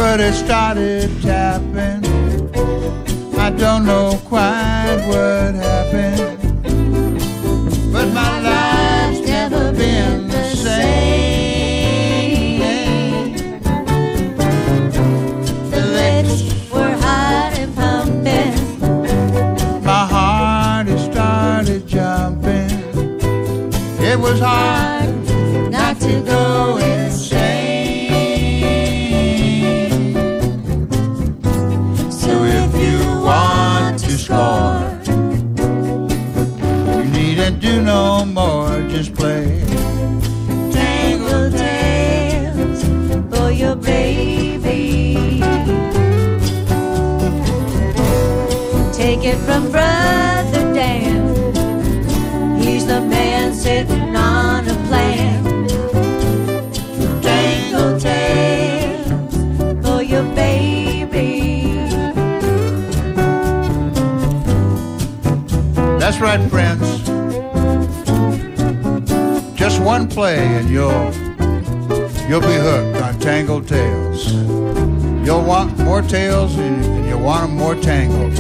but it started tapping. I don't know quite what happened, but my life's never been the same. The licks were hot and pumping. My heart it started jumping. It was hard Not to go insane. So if you want to score, you needn't do no more, just play. tangle tales for your baby. Take it from Brother Dan. He's the man sitting on a plan. Tangle tales for your baby. That's right, friends. Just one play and you'll be hooked on Tangled Tales. You'll want more tales and you'll want them more tangled.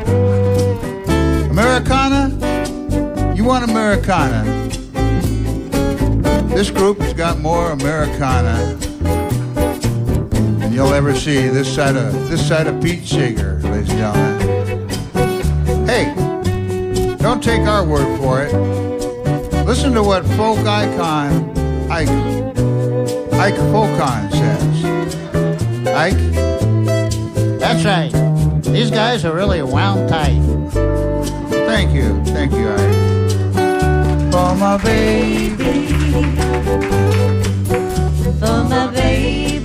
Americana? You want Americana? This group has got more Americana than you'll ever see this side of Pete Seeger, ladies and gentlemen. Hey, don't take our word for it. Listen to what folk icon Ike Folcon says. Ike? That's right. These guys are really wound tight. Thank you, Ike. For my baby, For my baby.